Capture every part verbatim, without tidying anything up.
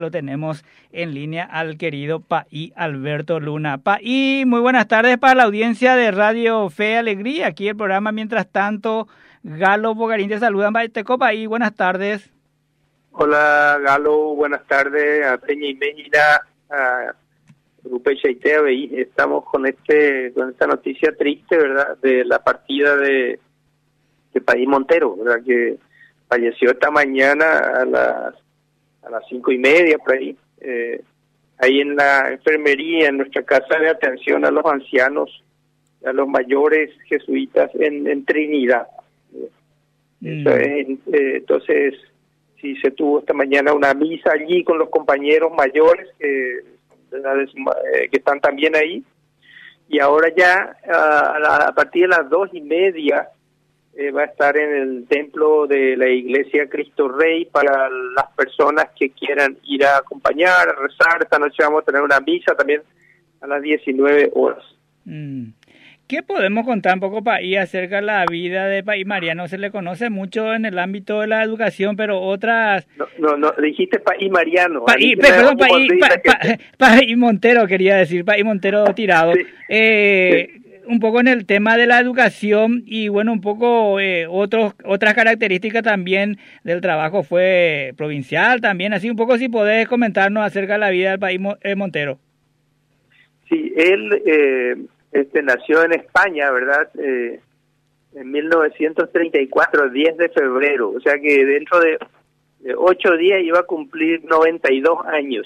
Lo tenemos en línea al querido Paí Alberto Luna. Paí, muy buenas tardes para la audiencia de Radio Fe y Alegría. Aquí el programa Mientras Tanto, Galo Bogarín te saluda. Paí, buenas tardes. Hola Galo, buenas tardes a Peña y Mejira, a Grupo Chaitea. Estamos con este con esta noticia triste, ¿verdad? De la partida de, de Paí Montero, ¿verdad? Que falleció esta mañana a las a las cinco y media por ahí, eh, ahí en la enfermería, en nuestra casa de atención a los ancianos, a los mayores jesuitas en, en Trinidad. Mm. Entonces, eh, entonces, sí se tuvo esta mañana una misa allí con los compañeros mayores que, que están también ahí, y ahora ya a, la, a partir de las dos y media Eh, va a estar en el templo de la iglesia Cristo Rey para las personas que quieran ir a acompañar, a rezar. Esta noche vamos a tener una misa también a las diecinueve horas. Mm. ¿Qué podemos contar un poco, Paí, acerca de la vida de Paí Mariano? Se le conoce mucho en el ámbito de la educación, pero otras... No, no, no dijiste Paí Mariano. Paí, perdón, Paí, pa, pa, que... Paí Montero, quería decir, Paí Montero tirado. Sí, eh, sí. Un poco en el tema de la educación y bueno, un poco eh, otros otras características también del trabajo. Fue provincial también, así un poco si podés comentarnos acerca de la vida del Paí eh, Montero. Sí, él eh, este, nació en España, ¿verdad? Eh, en mil novecientos treinta y cuatro, diez de febrero, o sea que dentro de, de ocho días iba a cumplir noventa y dos años.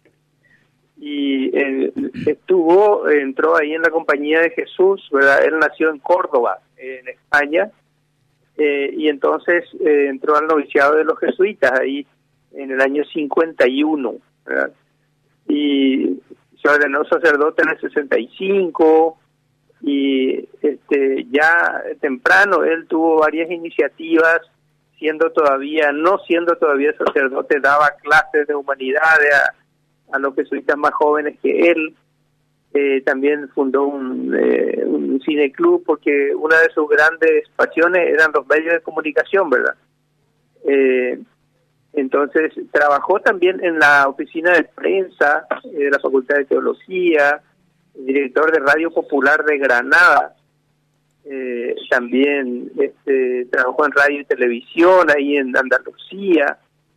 Y eh, estuvo, entró ahí en la Compañía de Jesús, ¿verdad? Él nació en Córdoba, en España, eh, y entonces eh, entró al noviciado de los jesuitas ahí en el año cincuenta y uno, ¿verdad? Y se ordenó sacerdote en el sesenta y cinco, y este ya temprano él tuvo varias iniciativas, siendo todavía, no siendo todavía sacerdote, daba clases de humanidades a a los jesuitas más jóvenes que él. Eh, también fundó un, eh, un cineclub porque una de sus grandes pasiones eran los medios de comunicación, ¿verdad? Eh, entonces trabajó también en la oficina de prensa de la Facultad de Teología, director de Radio Popular de Granada. Eh, también este, trabajó en radio y televisión ahí en Andalucía.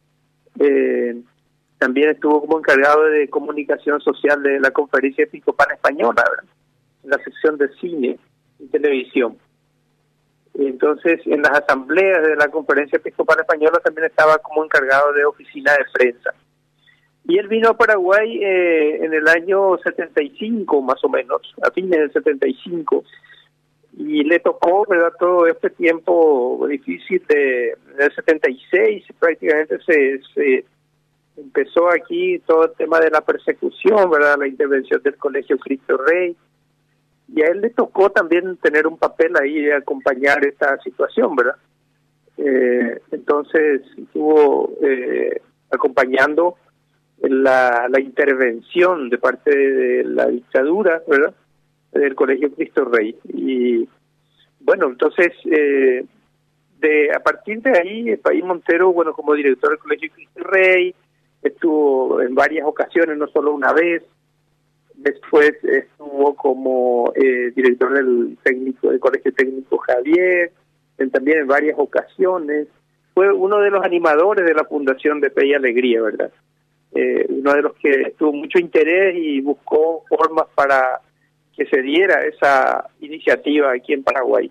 Eh, También estuvo como encargado de comunicación social de la Conferencia Episcopal Española, ¿verdad? En la sección de cine y televisión. Entonces, en las asambleas de la Conferencia Episcopal Española también estaba como encargado de oficina de prensa. Y él vino a Paraguay eh, en el año setenta y cinco, más o menos, a fines del setenta y cinco. Y le tocó, ¿verdad?, todo este tiempo difícil de, del setenta y seis, prácticamente se... se empezó aquí todo el tema de la persecución, ¿verdad? La intervención del Colegio Cristo Rey. Y a él le tocó también tener un papel ahí de acompañar esta situación, ¿verdad? Eh, entonces estuvo eh, acompañando la, la intervención de parte de la dictadura, ¿verdad? Del Colegio Cristo Rey. Y bueno, entonces eh, de a partir de ahí, Paí Montero, bueno, como director del Colegio Cristo Rey, estuvo en varias ocasiones, no solo una vez. Después estuvo como eh, director del técnico del Colegio Técnico Javier, en, también en varias ocasiones. Fue uno de los animadores de la Fundación de Fe y Alegría, ¿verdad? Eh, uno de los que tuvo mucho interés y buscó formas para que se diera esa iniciativa aquí en Paraguay.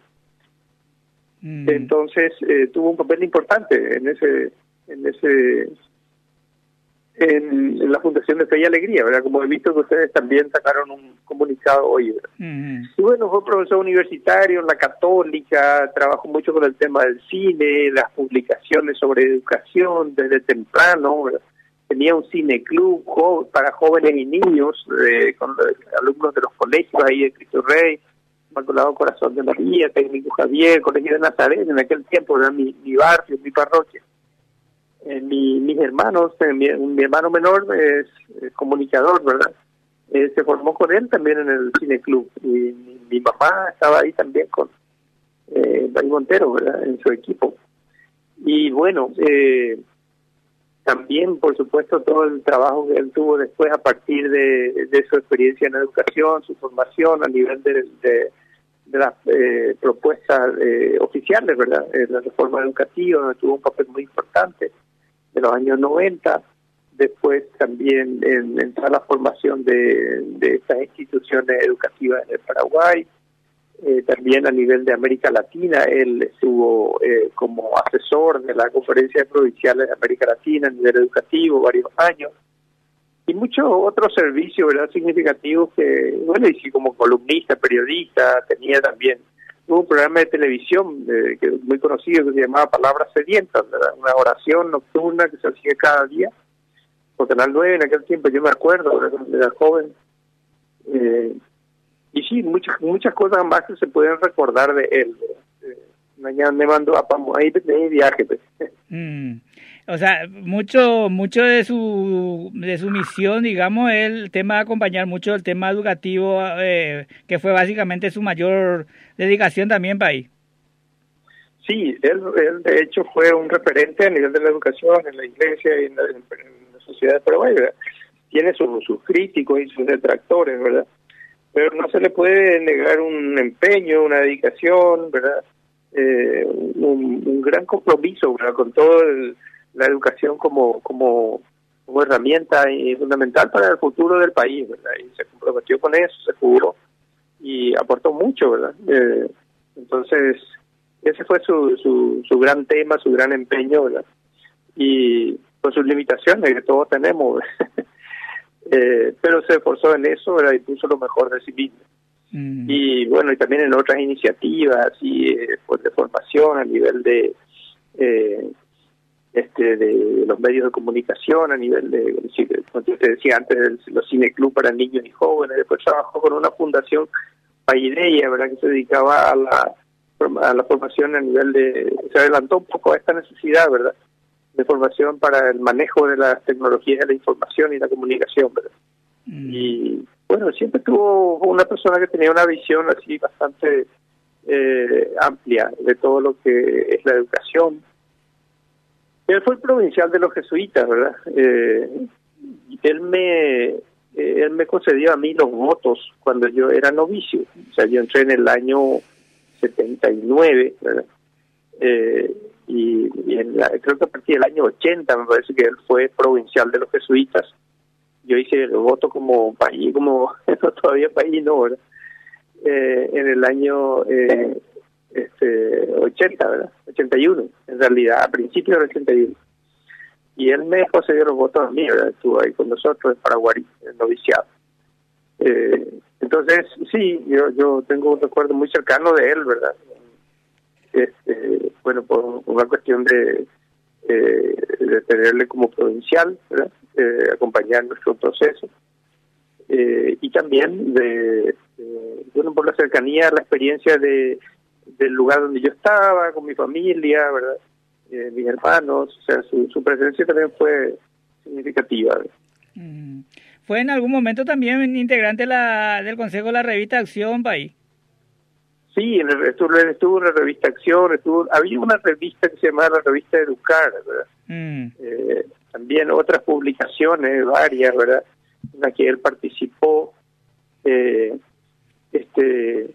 Mm. Entonces eh, tuvo un papel importante en ese en ese En, en la Fundación de Fe y Alegría, ¿verdad? Como he visto que ustedes también sacaron un comunicado hoy, ¿verdad? Uh-huh. Y bueno, fue profesor universitario en la Católica, trabajó mucho con el tema del cine, las publicaciones sobre educación desde temprano, ¿verdad? Tenía un cineclub jo- para jóvenes y niños, eh, con los alumnos de los colegios ahí de Cristo Rey, Inmaculado Corazón de María, Técnico Javier, Colegio de Nazaret, en aquel tiempo era mi, mi barrio, mi parroquia. Eh, mi, mis hermanos, eh, mi, mi hermano menor es, es comunicador, ¿verdad? Eh, se formó con él también en el cineclub. Y mi, mi mamá estaba ahí también con eh, Paí Montero, ¿verdad? En su equipo. Y bueno, eh, también, por supuesto, todo el trabajo que él tuvo después a partir de, de su experiencia en educación, su formación a nivel de, de, de las eh, propuestas eh, oficiales, ¿verdad? En la reforma educativa, donde tuvo un papel muy importante de los años noventa. Después también en, en toda la formación de, de estas instituciones educativas en el Paraguay. Eh, también a nivel de América Latina, él estuvo eh, como asesor de la Conferencia Provinciales de América Latina a nivel educativo varios años, y muchos otros servicios, ¿verdad?, significativos que, bueno, y sí, como columnista, periodista, tenía también hubo un programa de televisión eh, que muy conocido que se llamaba Palabras Sedientas, ¿verdad?, una oración nocturna que se hacía cada día por Canal nueve en aquel tiempo, yo me acuerdo, ¿verdad?, cuando era joven. Eh, Y sí, muchas muchas cosas más que se pueden recordar de él. Eh, mañana me mandó a Pamo, ahí de viaje. Pues. Mm. O sea, mucho mucho de su de su misión, digamos, el tema de acompañar mucho el tema educativo, eh, que fue básicamente su mayor dedicación también para ahí. Sí, él, él de hecho fue un referente a nivel de la educación en la iglesia y en la, en la sociedad paraguaya. Tiene sus, sus críticos y sus detractores, ¿verdad? Pero no se le puede negar un empeño, una dedicación, ¿verdad? Eh, un, un gran compromiso, ¿verdad?, con toda la educación como, como como herramienta fundamental para el futuro del país, ¿verdad? Y se comprometió con eso, se jugó y aportó mucho, ¿verdad? Eh, entonces, ese fue su, su, su gran tema, su gran empeño, ¿verdad? Y con sus limitaciones que todos tenemos, ¿verdad? Eh, pero se esforzó en eso, ¿verdad?, y puso lo mejor de sí mismo. Mm. Y bueno, y también en otras iniciativas y eh, pues de formación a nivel de eh, este de los medios de comunicación, a nivel de, como te decía antes, de los cineclub para niños y jóvenes. Después trabajó con una fundación Paideia, ¿verdad?, que se dedicaba a la a la formación a nivel de, se adelantó un poco a esta necesidad, ¿verdad?, de formación para el manejo de las tecnologías de la información y la comunicación, ¿verdad? Mm. Y bueno, siempre tuvo una persona que tenía una visión así bastante eh, amplia de todo lo que es la educación. Él fue el provincial de los jesuitas, ¿verdad? Eh, él me eh, él me concedió a mí los votos cuando yo era novicio. O sea, yo entré en el año setenta y nueve, ¿verdad? Eh, y, y en la, creo que a partir del año ochenta me parece que él fue provincial de los jesuitas. Yo hice el voto como país, como no, todavía país no, ¿verdad? Eh, en el año eh, este ochenta, ¿verdad? ochenta y uno, en realidad, a principios del ochenta y uno. Y él me concedió los votos a mí, ¿verdad? Estuvo ahí con nosotros en Paraguay, en noviciado. Eh, entonces, sí, yo yo tengo un recuerdo muy cercano de él, ¿verdad? Este, bueno, por una cuestión de, eh, de tenerle como provincial, ¿verdad? Eh, acompañar nuestro proceso. Eh, y también de, de, bueno, por la cercanía, la experiencia de del lugar donde yo estaba, con mi familia, ¿verdad? Eh, mis hermanos, o sea, su, su presencia también fue significativa, ¿verdad? Mm. ¿Fue en algún momento también integrante la, del Consejo de la Revista Acción País? Sí, en el, estuvo, estuvo en la revista Acción, estuvo, había una revista que se llamaba la revista Educar, ¿verdad? Mm. Eh, también otras publicaciones, varias, ¿verdad?, en las que él participó. Eh, este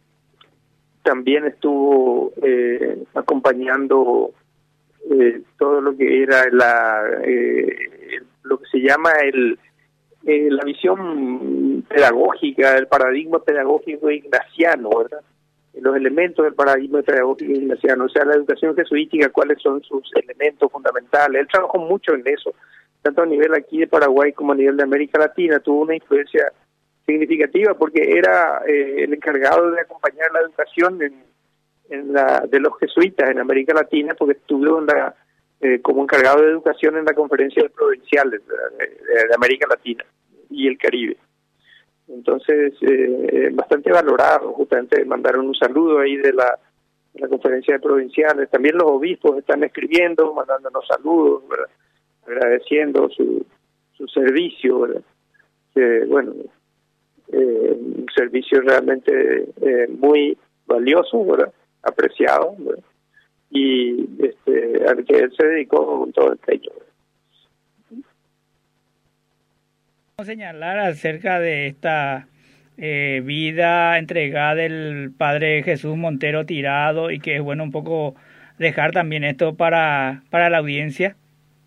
también estuvo eh, acompañando eh, todo lo que era la eh, lo que se llama el eh, la visión pedagógica, el paradigma pedagógico ignaciano, ¿verdad?, los elementos del paradigma pedagógico ignaciano, o sea, la educación jesuítica, cuáles son sus elementos fundamentales. Él trabajó mucho en eso, tanto a nivel aquí de Paraguay como a nivel de América Latina. Tuvo una influencia significativa porque era eh, el encargado de acompañar la educación en, en la de los jesuitas en América Latina, porque estuvo en la, eh, como encargado de educación en la conferencia de provinciales de, de, de América Latina y el Caribe. Entonces, eh, bastante valorado. Justamente mandaron un saludo ahí de la, de la conferencia de provinciales. También los obispos están escribiendo, mandándonos saludos, ¿verdad?, agradeciendo su su servicio, ¿verdad? Eh, bueno, eh, un servicio realmente eh, muy valioso, ¿verdad?, apreciado, ¿verdad?, y este al que él se dedicó con todo el empeño. Señalar acerca de esta eh, vida entregada del padre Jesús Montero Tirado, y que es bueno un poco dejar también esto para, para la audiencia.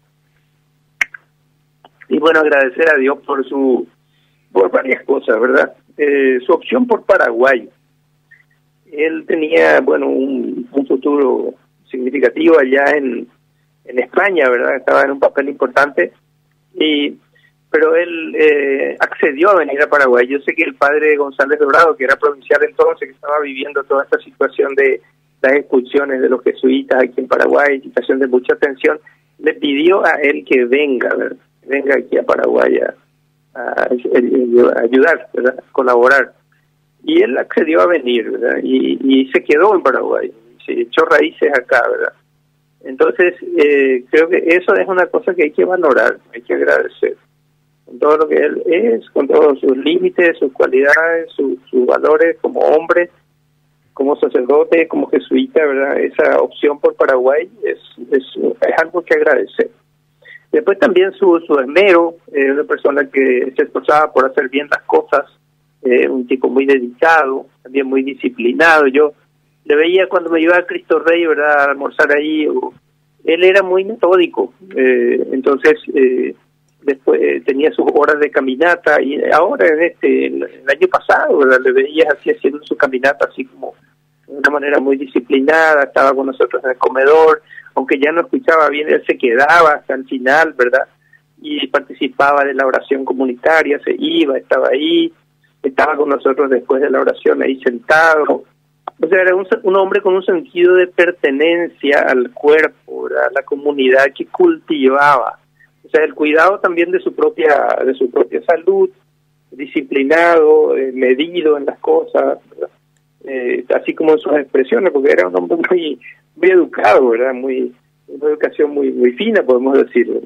Y bueno, agradecer a Dios por su por varias cosas, ¿verdad? Eh, su opción por Paraguay. Él tenía, bueno, un, un futuro significativo allá en, en España, ¿verdad? Estaba en un papel importante, y pero él eh, accedió a venir a Paraguay. Yo sé que el padre González Dorado, que era provincial entonces, que estaba viviendo toda esta situación de las expulsiones de los jesuitas aquí en Paraguay, situación de mucha tensión, le pidió a él que venga, ¿verdad? venga aquí a Paraguay a, a, a ayudar, ¿verdad? A colaborar. Y él accedió a venir, ¿verdad? Y, y se quedó en Paraguay, se echó raíces acá, ¿verdad? Entonces, eh, creo que eso es una cosa que hay que valorar, hay que agradecer. Con todo lo que él es, con todos sus límites, sus cualidades, su, sus valores como hombre, como sacerdote, como jesuita, ¿verdad? Esa opción por Paraguay es, es, es algo que agradecer. Después también su, su esmero, eh, una persona que se esforzaba por hacer bien las cosas, eh, un tipo muy dedicado, también muy disciplinado. Yo le veía cuando me iba a Cristo Rey, ¿verdad?, a almorzar ahí, o, él era muy metódico, eh, entonces eh, después eh, tenía sus horas de caminata, y ahora en este el, el año pasado, ¿verdad?, le veía así haciendo su caminata así como de una manera muy disciplinada, estaba con nosotros en el comedor, aunque ya no escuchaba bien, él se quedaba hasta el final, ¿verdad?, y participaba de la oración comunitaria, se iba, estaba ahí, estaba con nosotros después de la oración ahí sentado. O sea, era un, un hombre con un sentido de pertenencia al cuerpo, ¿verdad?, a la comunidad, que cultivaba. O sea, el cuidado también de su propia de su propia salud, disciplinado, eh, medido en las cosas, ¿verdad? Eh, así como en sus expresiones, porque era un hombre muy muy educado, ¿verdad? Muy una educación muy muy fina, podemos decirlo.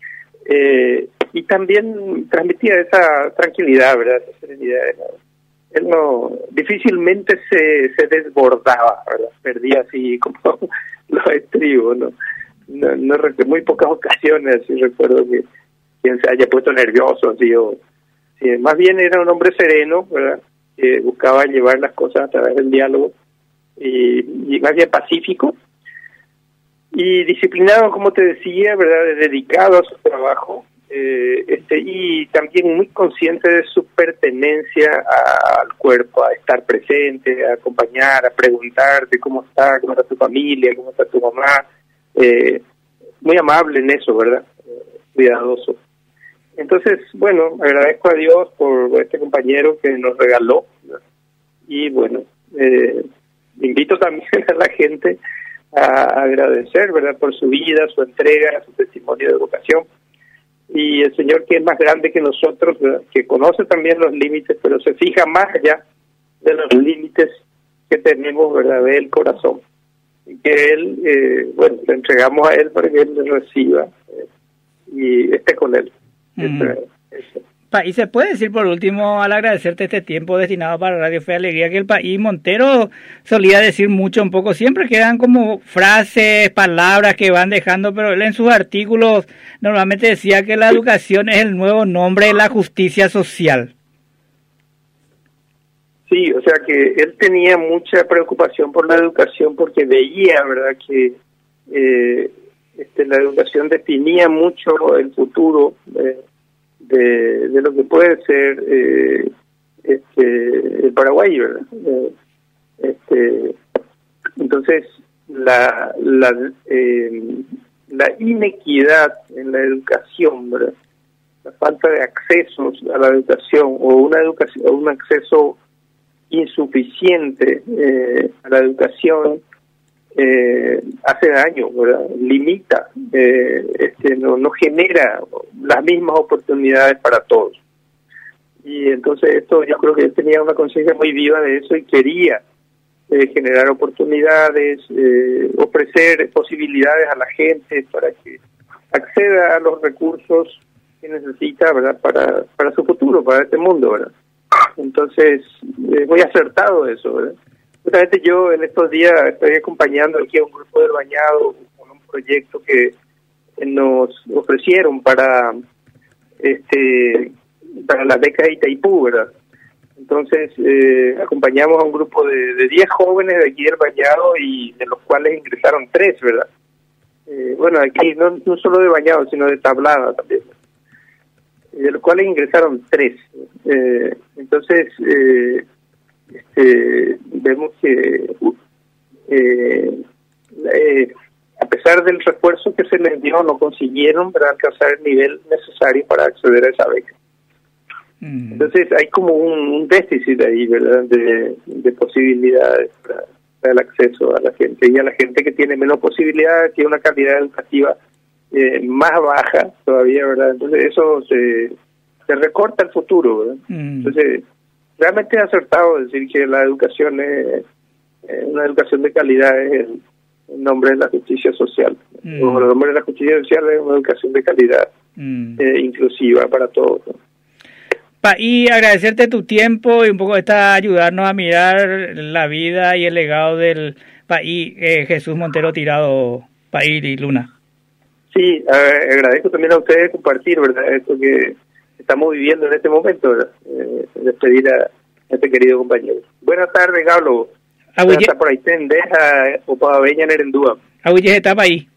Eh, y también transmitía esa tranquilidad, ¿verdad? Esa serenidad. Él no difícilmente se, se desbordaba, ¿verdad? Perdía así como los estribos, ¿no? No, no, muy pocas ocasiones así recuerdo que quien se haya puesto nervioso, así, o sí, más bien era un hombre sereno, ¿verdad?, que buscaba llevar las cosas a través del diálogo, y, y más bien pacífico y disciplinado, como te decía, ¿verdad?, dedicado a su trabajo, eh, este y también muy consciente de su pertenencia a, al cuerpo, a estar presente, a acompañar, a preguntarte cómo está, cómo está tu familia, cómo está tu mamá, eh, muy amable en eso, ¿verdad?, eh, cuidadoso. Entonces, bueno, agradezco a Dios por este compañero que nos regaló, ¿verdad? Y bueno, eh, invito también a la gente a agradecer, ¿verdad?, por su vida, su entrega, su testimonio de vocación. Y el Señor, que es más grande que nosotros, ¿verdad?, que conoce también los límites, pero se fija más allá de los límites que tenemos, ¿verdad?, del corazón. Y que Él, eh, bueno, le entregamos a Él para que Él le reciba eh, y esté con Él. Mm. Eso, eso. Y se puede decir por último, al agradecerte este tiempo destinado para Radio Fe y Alegría, que el país Montero solía decir mucho, un poco, siempre quedan como frases, palabras que van dejando, pero él en sus artículos normalmente decía que la educación es el nuevo nombre de la justicia social. Sí, o sea que él tenía mucha preocupación por la educación, porque veía, ¿verdad?, que eh, este, la educación definía mucho el futuro eh, de, de lo que puede ser eh, este, el Paraguay, ¿verdad? Eh, este, entonces, la la, eh, la inequidad en la educación, ¿verdad?, la falta de accesos a la educación, o una educación, o un acceso insuficiente eh, a la educación, eh, hace daño, ¿verdad?, limita, eh, este, no, no genera las mismas oportunidades para todos. Y entonces esto, yo creo que él tenía una conciencia muy viva de eso, y quería eh, generar oportunidades, eh, ofrecer posibilidades a la gente para que acceda a los recursos que necesita, ¿verdad?, para, para su futuro, para este mundo, ¿verdad? Entonces, eh, muy acertado eso, ¿verdad? Justamente yo en estos días estoy acompañando aquí a un grupo del Bañado con un proyecto que nos ofrecieron para este para la beca de Itaipú, ¿verdad? Entonces, eh, acompañamos a un grupo de diez jóvenes de aquí del Bañado y de los cuales ingresaron tres, ¿verdad? Eh, bueno, aquí no, no solo de Bañado, sino de Tablada también. De los cuales ingresaron tres. Eh, entonces, eh, este, vemos que eh, eh, a pesar del refuerzo que se les dio, no consiguieron para alcanzar el nivel necesario para acceder a esa beca. Entonces hay como un, un déficit ahí, ¿verdad?, de, de posibilidades para, para el acceso a la gente. Y a la gente que tiene menos posibilidades tiene una calidad educativa eh, más baja todavía, ¿verdad? Entonces eso se, se recorta el futuro, ¿verdad? Mm. Entonces, realmente es acertado decir que la educación es, eh, una educación de calidad es el, el nombre de la justicia social. Mm. O el nombre de la justicia social es una educación de calidad, mm. eh, inclusiva para todos, ¿no? Y agradecerte tu tiempo y un poco esta ayudarnos a mirar la vida y el legado del país eh, Jesús Montero Tirado, País y Luna. Sí, eh, agradezco también a ustedes compartir, ¿verdad?, esto que estamos viviendo en este momento, ¿verdad? Eh, despedir a este querido compañero. Buenas tardes, Gablo. Hasta por ahí, ten, deja, o para Beña, Nerendúa. Aguille está para ahí.